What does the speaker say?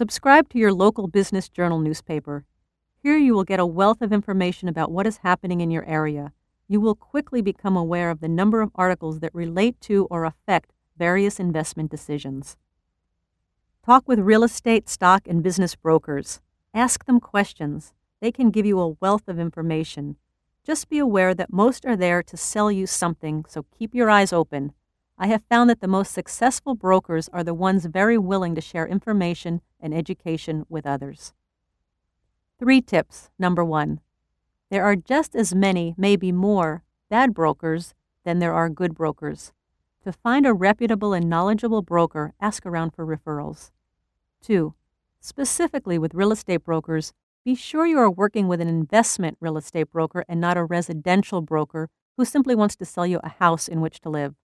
Subscribe to your local Business Journal newspaper. Here you will get a wealth of information about what is happening in your area. You will quickly become aware of the number of articles that relate to or affect various investment decisions. Talk with real estate, stock, and business brokers. Ask them questions. They can give you a wealth of information. Just be aware that most are there to sell you something, so keep your eyes open. I have found that the most successful brokers are the ones very willing to share information and education with others. 3 tips. Number 1. There are just as many, maybe more, bad brokers than there are good brokers. To find a reputable and knowledgeable broker, ask around for referrals. 2. Specifically with real estate brokers, be sure you are working with an investment real estate broker and not a residential broker who simply wants to sell you a house in which to live.